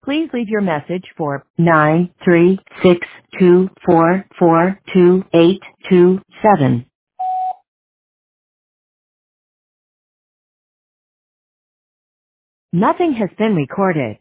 Please leave your message for 93624422827. Nothing has been recorded.